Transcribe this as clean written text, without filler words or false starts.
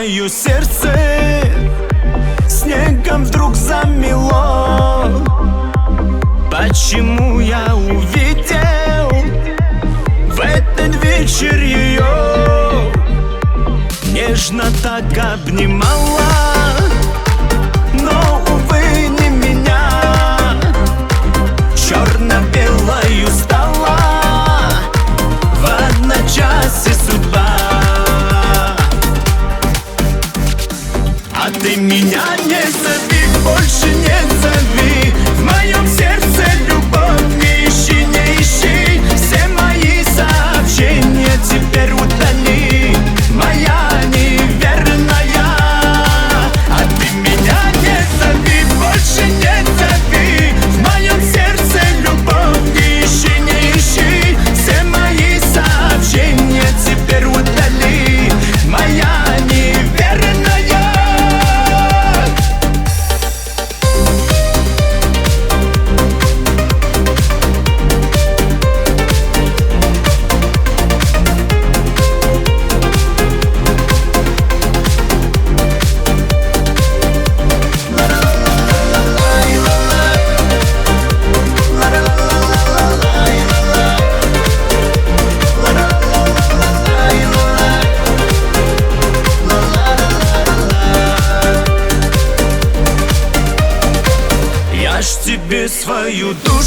мое сердце снегом вдруг замело. Почему я увидел в этот вечер ее? Нежно так обнимала, но, увы, не меня. Черно-белою стала в одночасье судьба. А ты меня не зови, больше не зови. В моем сердце любовь не ищи, не ищи. Все мои сообщения теперь удали, моя неверная. А ты меня не зови, больше не зови. В моем сердце любовь не ищи, не ищи. Все мои сообщения теперь удали, моя неверная. Я ж тебе свою душу